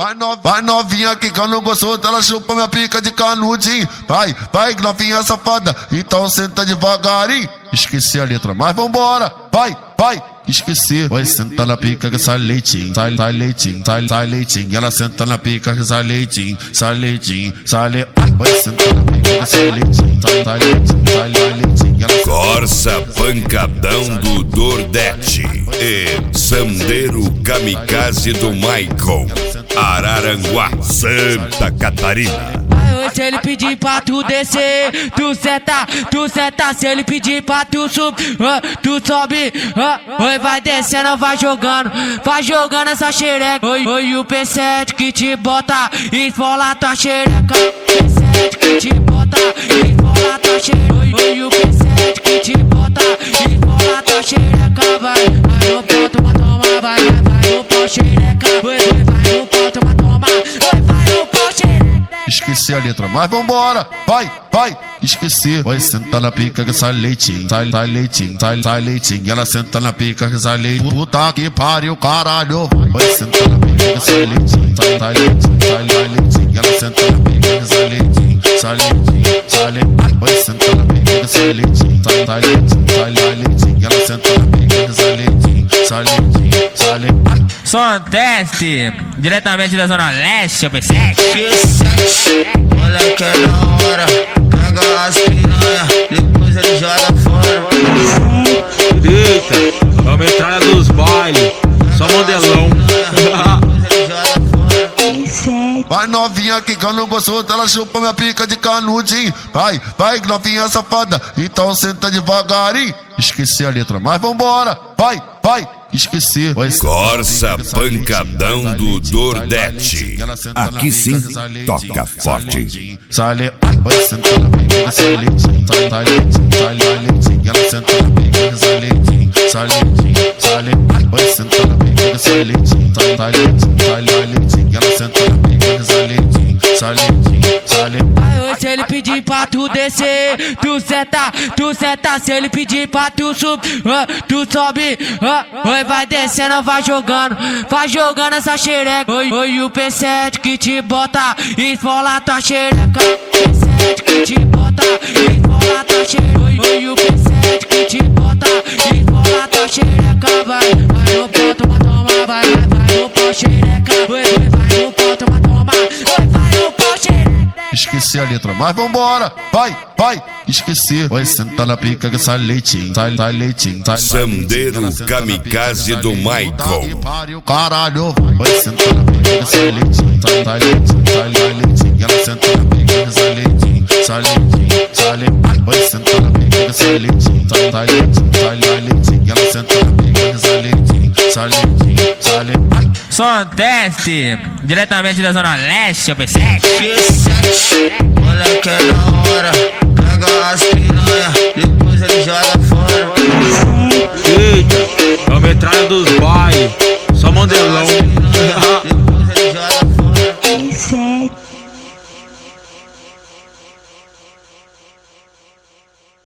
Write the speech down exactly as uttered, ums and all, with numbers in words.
Vai, no, vai novinha que eu não gostou dela, chupa minha pica de canudinho. Vai, vai novinha safada, então senta devagarinho. Esqueci a letra, mas vambora. Vai, vai, esqueci. Vai sentar na pica que sai leitinho, sai, sai leitinho, sai, sai leitinho. Ela senta na pica que sai leitinho, sai leitinho, sai leitinho. Vai sentar na pica que sai leitinho, sai, sai leitinho, sai, sai leitinho. Corsa Pancadão do Nordeste e Sandeiro Kamikaze do Maicon, Araranguá, Santa Catarina. Se ele pedir pra tu descer, tu senta, tu senta. Se ele pedir pra tu subir, uh, tu sobe. uh, Oi, vai descendo, vai jogando, vai jogando essa xereca. Oi, oi, o P sete que te bota, esfola tua xereca. P sete que te bota, esfola tua xereca. Oi, oi, o P sete que te bota, esfola tua xereca. Vai, vai no ponto, mas toma, vai, vai no pau xereca. Oi, vai no ponto, mas toma, oi, vai no pau xereca. Esqueci a letra, mas vambora. Vai, vai, esqueci. Vai sentar na pica que sai leitinho, sai, sai leitinho, sai, sai leitinho. Ela senta na pica que sai leitinho. Puta que pariu, caralho. Vai sentar na pica que sai leitinho, sai, sai leitinho, sai, sai leitinho. Ela senta na pica que sai leitinho, sai leitinho, sai leitinho. Vai sentar na pica que sai leitinho, sai, sai leitinho, sai, sai leitinho. Ela senta na pica que sai leitinho, sai leitinho, sai leitinho. Som teste, diretamente da Zona Leste, eu pensei. Olha que é da hora, pega as piranha, depois ele joga fora. Eita, é a metralha dos bailes, só modelão. Vai novinha que eu não gostou dela, chupa minha pica de canudinho. Vai, vai novinha safada, então senta devagarinho. Esqueci a letra, mas vambora. Vai, vai, esqueci. Vai, Corsa Pancadão do Nordeste. Aqui sim, toca forte. Sale, vai sentar na pica que sai leitinho, sai, sai leitinho, sai, sai leitinho. Ela senta na pica que sai leitinho, sai leitinho, sai leitinho. Vai sentar na pica que sai leitinho, sai, sai leitinho, sai, sai leitinho. Ela senta na pica que sai leitinho, sai leitinho, sai leitinho. Se ele pedir pra tu descer, tu senta, tu senta. Se ele pedir pra tu subir, uh, tu sobe. uh, Oi, vai descendo, vai jogando, vai jogando essa xereca. Oi, oi, o P sete que te bota, esfola tua xereca. P sete que te bota, esfola tua xereca. Oi, oi, o P sete que te bota, esfola tua xereca. Vai, vai no ponto, mas toma, vai, vai, vai no pau xereca. Oi, oi, vai no ponto, mas toma, oi, vai no pau xereca. Esqueci a letra, mas vambora. Vai, vai, esqueci. Vai sentar na pica que sai leitinho, sai, sai leitinho, sai. Sandeiro Kamikaze do Maicon. Caralho, vai sentar na pica que sai leitinho, sai, sai leitinho, sai, sai leitinho. Ela senta na pica que sai leitinho, sai leitinho, sai leitinho. Vai sentar na pica que sai leitinho, sai, sai leitinho, sai, sai leitinho. Ela senta na pica que sai leitinho, sai leitinho, sai leitinho. Som teste, diretamente da Zona Leste, eu pensei. Olha que é da hora, pega as piranha, depois ele joga fora. Eita, é a metralha dos bailes, só modelão.